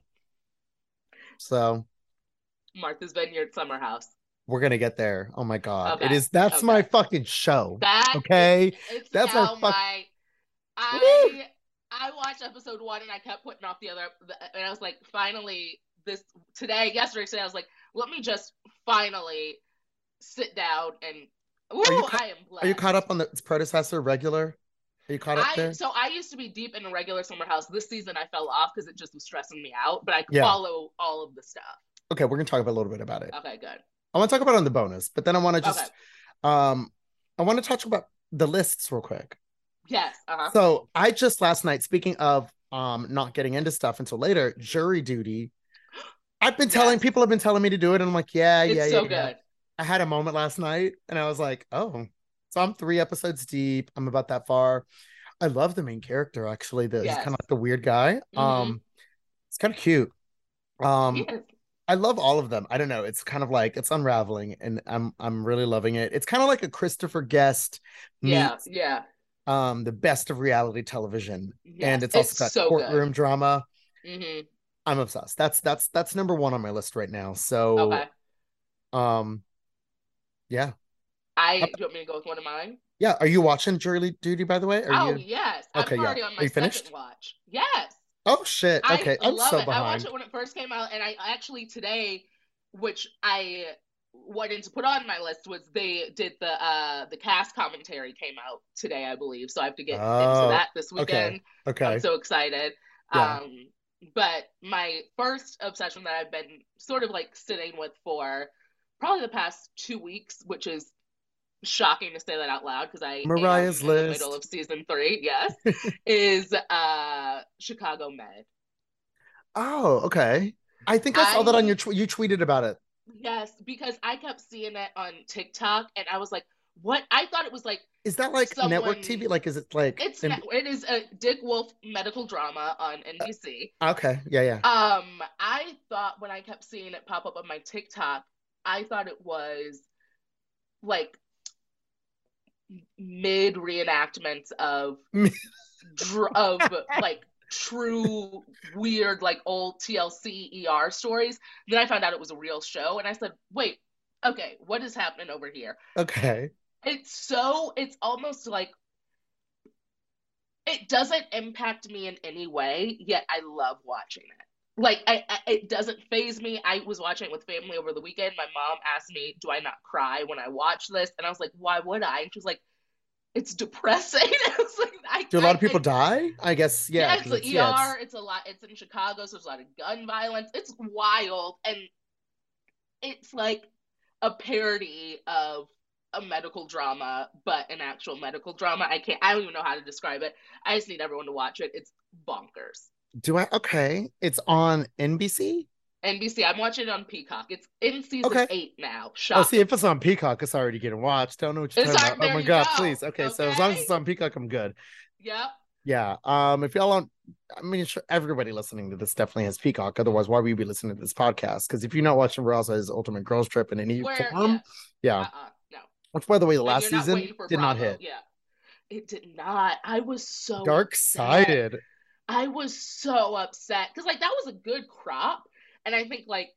so Martha's Vineyard Summer House. we're gonna get there. Oh my god. It Okay. is that's my Okay. fucking show. That is Okay. it's That's my now fuck. my Woo! I I watched episode one and I kept putting off the other and I was like, finally this today, yesterday, today I was like, let me just finally sit down and Are you ooh, ca- I am are you blessed. caught up on the its predecessor regular? Are you caught up I there? so I used to be deep in a regular Summer House. This season I fell off because it just was stressing me out, but I Yeah. follow all of the stuff. Okay, we're gonna talk about a little bit about it. Okay, good. I want to talk about it on the bonus, but then I want to just Okay. um I want to touch about the lists real quick. Yes. Uh-huh. So I just last night, speaking of um not getting into stuff until later, jury duty. I've been telling Yes. people have been telling me to do it, and I'm like, yeah, It's yeah, yeah, so yeah. good. I had a moment last night and I was like, oh, so I'm three episodes deep. I'm about that far. I love the main character, actually. The he's Yes. kind of like the weird guy. Mhm. Um, it's kind of cute. Um, Yes. I love all of them. I don't know. It's kind of like it's unraveling, and I'm I'm really loving it. It's kind of like a Christopher Guest Yeah, meets yeah. um the best of reality television, and Yes. it's also It's got so good. courtroom drama. hmm I'm obsessed. That's that's that's number one on my list right now. So Okay. um yeah. I Uh, do you want me to go with one of mine? Yeah. Are you watching Jury Duty, by the way? Are Oh you yes. I'm okay? Yeah. already on Are my you second finished? watch. Yes. Oh shit. I Okay. I'm love so it. I watched behind. it when it first came out, and I actually today, which I wanted to put on my list, was they did the uh the cast commentary came out today, I believe. So I have to get into Oh, that this okay. weekend. I'm Okay. so excited. Yeah. Um, but my first obsession that I've been sort of like sitting with for probably the past two weeks, which is shocking to say that out loud because I am Mariah's in the middle list. of season three, yes, is uh Chicago Med. Oh, okay. I think I saw that on your I tw- you tweeted about it. yes, because I kept seeing it on TikTok and I was like, what? I thought it was like Is that like network T V? someone Like, is it like it's in- not it is a Dick Wolf medical drama on N B C. okay? Yeah, yeah. Um, I thought when I kept seeing it pop up on my TikTok, I thought it was like mid reenactments of dr- of like true weird like old T L C E R stories. Then I found out it was a real show, and I said, "Wait, okay, what is happening over here?" Okay. It's so it's almost like it doesn't impact me in any way, yet I love watching it. Like I, I it doesn't phase me. I was watching it with family over the weekend. My mom asked me, "Do I not cry when I watch this?" And I was like, "Why would I?" And she was like, "It's depressing." I was like, I, Do a lot I, of people I, die? I guess yeah. yeah, it's 'Cause the it's, E yeah, R. it's It's a lot. It's in Chicago, so there's a lot of gun violence. It's wild, and it's like a parody of a medical drama, but an actual medical drama. I can't. I don't even know how to describe it. I just need everyone to watch it. It's bonkers. do I okay. It's on N B C. N B C. I'm watching it on Peacock. It's in season Okay. eight now. Oh, see, Shocking. if it's on Peacock, it's already getting watched. Don't know what you're It's talking on. about. Oh There my you god, go. please. Okay, so as long as Okay. it's on Peacock, I'm good. Yep. Yeah. Um, if y'all don't, I mean, sure, everybody listening to this definitely has Peacock. Otherwise, why would we be listening to this podcast? Because if you're not watching Rosa's Ultimate Girls Trip in any Where? form, Yeah. yeah. Uh-uh. No. Which, by the way, the And last you're not season waiting for did not Bravo. hit. Yeah. It did not. I was so Dark upset. sided. I was so upset because like that was a good crop, and I think like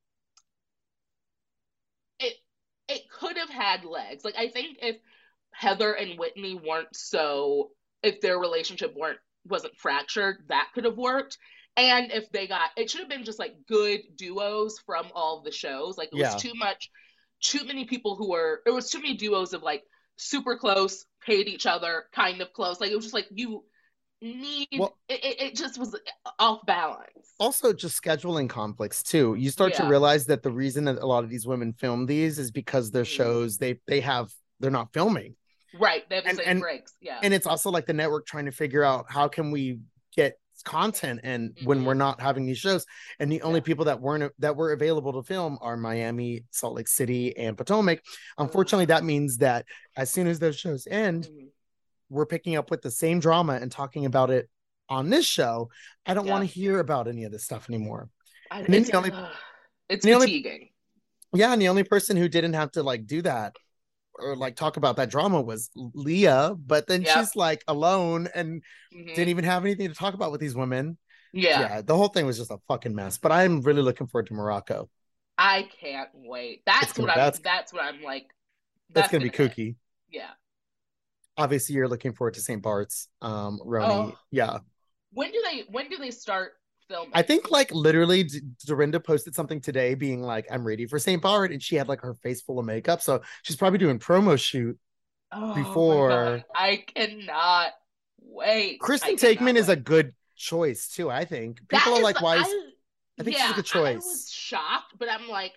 it it could have had legs. Like I think if Heather and Whitney weren't so, if their relationship weren't wasn't fractured, that could have worked. And if they got, it should have been just like good duos from all of the shows. Like it was Yeah. too much, too many people who were, it was too many duos of like super close paid each other kind of close. Like it was just like you need Well, it, it, it just was off balance. Also, just scheduling conflicts too. You start to Yeah. realize that the reason that a lot of these women film these is because their Mhm. shows they they have they're not filming. Right. They have the And- same and- breaks. Yeah. And it's also like the network trying to figure out how can we get content and when Mhm. we're not having these shows, and the only Yeah. people that weren't that were available to film are Miami, Salt Lake City, and Potomac. Unfortunately, that means that as soon as those shows end, Mhm. we're picking up with the same drama and talking about it on this show. I don't Yeah. want to hear about any of this stuff anymore. I- And then it's the only- ugh, it's the only- fatiguing. Yeah, and the only person who didn't have to like do that or like talk about that drama was Leah, but then Yep. she's like alone and Mhm. didn't even have anything to talk about with these women. Yeah. Yeah, the whole thing was just a fucking mess. But I'm really looking forward to Morocco. I can't wait. That's gonna- what I'm. that's- That's, what I'm like. That's, gonna, be hit. kooky. Yeah. Obviously, you're looking forward to Saint Bart's. Um, Roni. Oh. Yeah, When do they? When do they start filming? I think like literally D- Dorinda posted something today being like, I'm ready for Saint Bart, and she had like her face full of makeup. So she's probably doing promo shoot. Oh, my before- God. I cannot wait. Kristen I cannot Takeman is a wait. good choice too, I think. That People are is like, the- why is I, I think yeah, she's a good I choice. was shocked, but I'm like,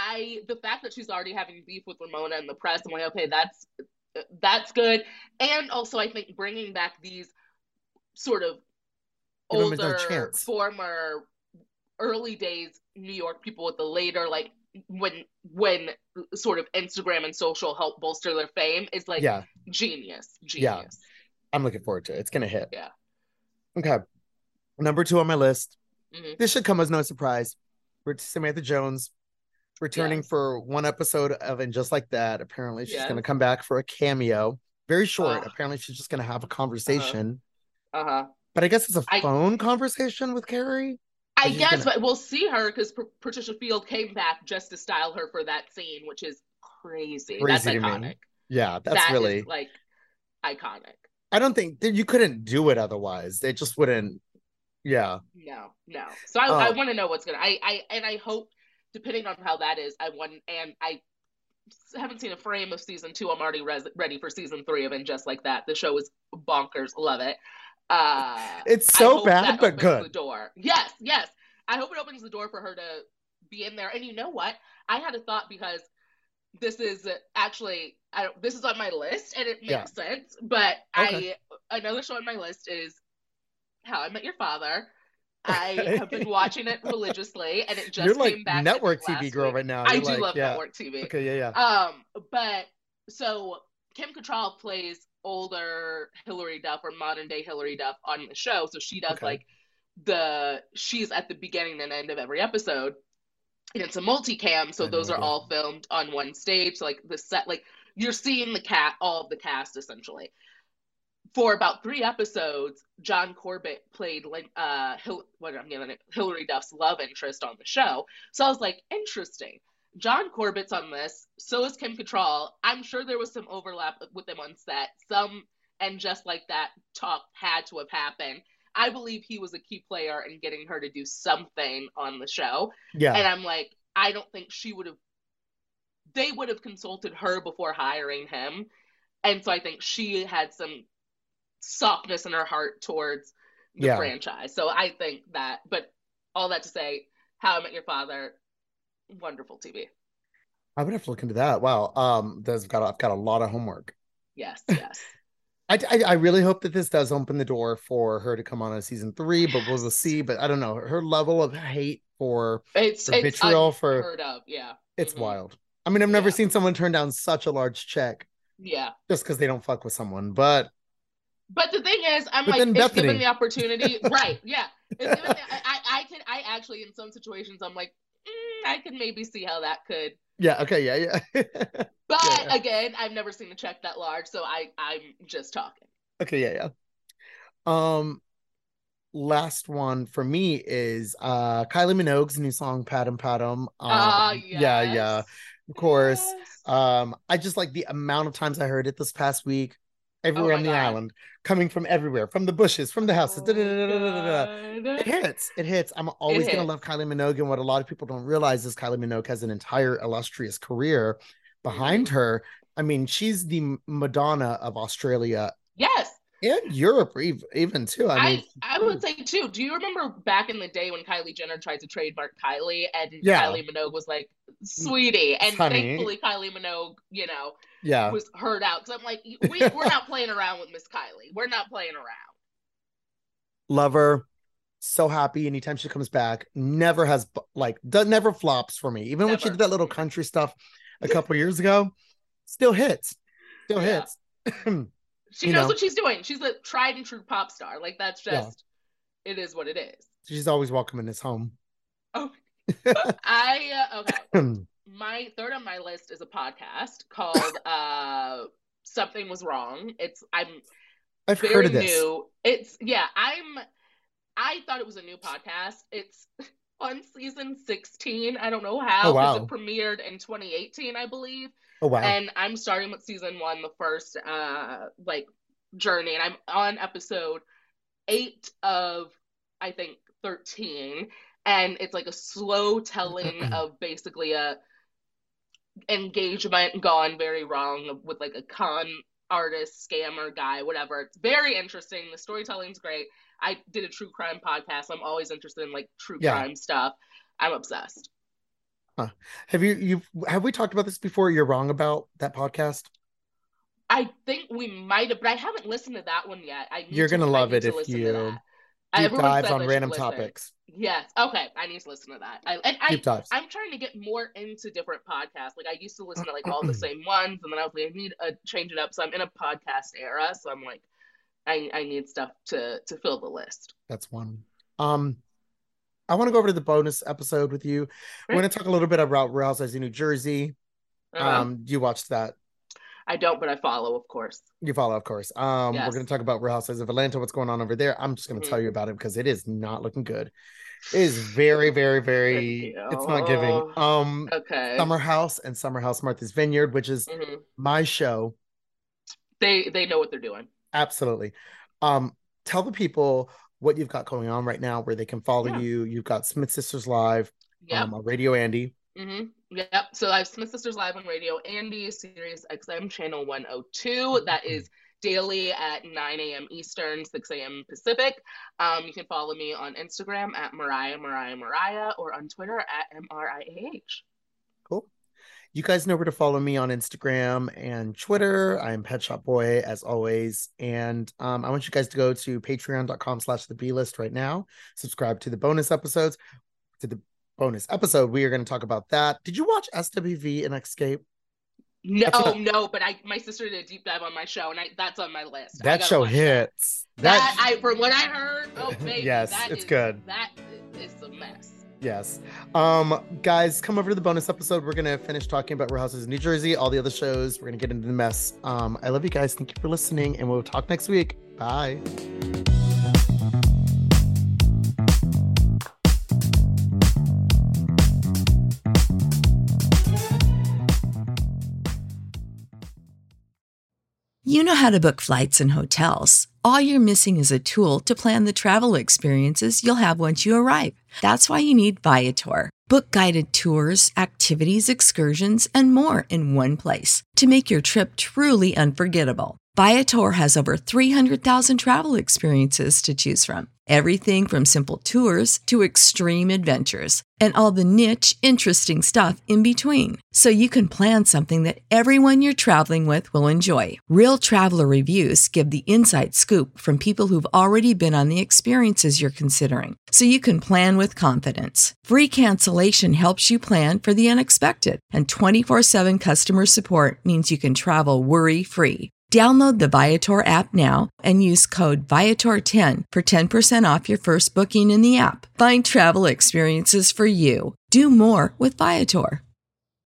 I the fact that she's already having beef with Ramona in the press, I'm like, okay, that's that's good. And also, I think bringing back these sort of Give them another older, chance. former, early days New York people with the later, like when when sort of Instagram and social help bolster their fame is like Yeah, genius, Yeah. genius. I'm looking forward to it. It's gonna hit. Yeah. Okay. Number two on my list. Mhm. This should come as no surprise. We're Samantha Jones returning Yes. for one episode of And Just Like That. Apparently, she's Yes. gonna come back for a cameo. Very short. Ah. Apparently, she's just gonna have a conversation. Uh huh. But I guess it's a I- phone conversation with Carrie. I She's guess, gonna- but we'll see her because Patricia Field came back just to style her for that scene, which is crazy. Crazy That's to me. iconic. Yeah, that's That is, really. like iconic. I don't think that you couldn't do it otherwise. They just wouldn't. Yeah. No, no. So I, I Oh. want to know what's gonna. I, I and I hope, depending on how that is, I want and I haven't seen a frame of season two. I'm already res- ready for season three of And Just Like That. The show is bonkers. Love it. Uh, It's I so hope bad, that but opens good. The door. Yes, yes. I hope it opens the door for her to be in there. And you know what? I had a thought because this is actually I don't, this is on my list and it makes Yeah. sense. But Okay. I another show on my list is How I Met Your Father. I Okay. have been watching it religiously, and it just You're came like back. I network think, T V last girl week. right now. I You're do like, love yeah. network T V. Okay, yeah, yeah. Um, but so Kim Cattrall plays older Hillary Duff or modern day Hillary Duff on the show. So she does Okay. like the she's at the beginning and end of every episode. And it's a multicam, so I have those no are idea. all filmed on one stage. So like the set, like you're seeing the cat, all of the cast essentially. For about three episodes, John Corbett played like uh Hil- what I'm getting Hillary Duff's love interest on the show. So I was like, interesting. John Corbett's on this. So is Kim Cattrall. I'm sure there was some overlap with them on set. Some And Just Like That talk had to have happened. I believe he was a key player in getting her to do something on the show. Yeah. And I'm like, I don't think she would have. They would have consulted her before hiring him, and so I think she had some softness in her heart towards the Yeah. franchise. So I think that, but all that to say, How I Met Your Father, wonderful T V. I would have to look into that. Wow. Um, there's got I've got a lot of homework. Yes, yes. I, I, I really hope that this does open the door for her to come on a season three, but we'll Yes. see. But I don't know. Her level of hate for It's For it's vitriol for- unheard of. Yeah, it's Mhm. wild. I mean, I've never Yeah. seen someone turn down such a large check yeah. just because they don't fuck with someone. But But the thing is, I'm But like, then if Bethany. given the opportunity, right? Yeah, if given the, I, I, I can, I actually, in some situations, I'm like, mm, I can maybe see how that could. yeah, okay, yeah, yeah. But Yeah. again, I've never seen a check that large, so I, I'm just talking. Okay, yeah, yeah. Um, last one for me is uh Kylie Minogue's new song "Padam Padam." Um, Ah, yeah, yes. yeah, of course. Yes. Um, I just like the amount of times I heard it this past week, everywhere Oh on my the God. island, coming from everywhere, from the bushes, from the houses. Oh da-da-da-da-da-da-da. God. It hits. It hits. I'm always gonna hits. love Kylie Minogue, and what a lot of people don't realize is Kylie Minogue has an entire illustrious career behind Mm-hmm. her. I mean, she's the Madonna of Australia Yes. and Europe, even too. I mean, I, I would say too. Do you remember back in the day when Kylie Jenner tried to trademark Kylie and yeah. Kylie Minogue was like, "Sweetie," and Honey. thankfully Kylie Minogue, you know, yeah, was heard out because I'm like, we, we're not playing around with Miss Kylie. We're not playing around. Love her. So happy anytime she comes back. Never has like does never flops for me. Even never. When she did that little country stuff a couple years ago, still hits. Still yeah. hits. She you knows know. what she's doing. She's a tried and true pop star. Like that's just yeah. it is what it is. She's always welcome in this home. Oh, I uh, okay. My third on my list is a podcast called uh Something Was Wrong. It's I'm I've very heard of this. new. It's yeah, I'm I thought it was a new podcast. It's on season sixteen. I don't know how. Oh, wow. It premiered in twenty eighteen, I believe. Oh wow. And I'm starting with season one, the first uh like journey, and I'm on episode eight of I think thirteen. And it's like a slow telling of basically a engagement gone very wrong with like a con artist, scammer guy, whatever. It's very interesting. The storytelling's great. I did a true crime podcast. I'm always interested in like true yeah. crime stuff. I'm obsessed. Huh. Have you you have we talked about this before? You're wrong about that podcast? I think we might have, but I haven't listened to that one yet. I need You're gonna to, love it to if you deep Everyone dives on random topics. Yes. Okay. I need to listen to that. I, and I, deep dives. I'm trying to get more into different podcasts. Like I used to listen to like all the same ones, and then I was like, I need to change it up. So I'm in a podcast era. So I'm like, I, I need stuff to to fill the list. That's one. Um, I want to go over to the bonus episode with you. We're going to talk a little bit about Real Housewives of New Jersey. Uh-huh. Um, you watched that? I don't, but I follow, of course. You follow, of course. Um, yes. We're going to talk about Real Housewives of Atlanta, what's going on over there. I'm just going to mm-hmm. tell you about it because it is not looking good. It is very, very, very, it's not giving. Um, okay. Summer House and Summer House Martha's Vineyard, which is mm-hmm. my show. They they know what they're doing. Absolutely. Um, tell the people what you've got going on right now, where they can follow yeah. you. You've got Smith Sisters Live yep. um, on Radio Andy. Mm-hmm. Yep. So I have Smith Sisters Live on Radio Andy, Sirius X M channel one oh two. That is daily at nine a.m. Eastern, six a.m. Pacific. Um, you can follow me on Instagram at Mariah, Mariah, Mariah, or on Twitter at M R I A H. Cool. You guys know where to follow me on Instagram and Twitter. I'm Pet Shop Boy, as always. And um, I want you guys to go to patreon.com slash the B list right now. Subscribe to the bonus episodes. To the bonus episode, we are going to talk about that. Did you watch S W V and Escape? No, a, no, but I my sister did a deep dive on my show, and I that's on my list. That show hits. That. that I from what I heard, oh baby, yes, that it's is, good. That is a mess. Yes. Um, guys, come over to the bonus episode. We're gonna finish talking about Real Houses of New Jersey, all the other shows. We're gonna get into the mess. Um, I love you guys. Thank you for listening, and we'll talk next week. Bye. You know how to book flights and hotels. All you're missing is a tool to plan the travel experiences you'll have once you arrive. That's why you need Viator. Book guided tours, activities, excursions, and more in one place to make your trip truly unforgettable. Viator has over three hundred thousand travel experiences to choose from. Everything from simple tours to extreme adventures and all the niche, interesting stuff in between. So you can plan something that everyone you're traveling with will enjoy. Real traveler reviews give the inside scoop from people who've already been on the experiences you're considering. So you can plan with confidence. Free cancellation helps you plan for the unexpected. And twenty-four seven customer support means you can travel worry-free. Download the Viator app now and use code Viator ten for ten percent off your first booking in the app. Find travel experiences for you. Do more with Viator.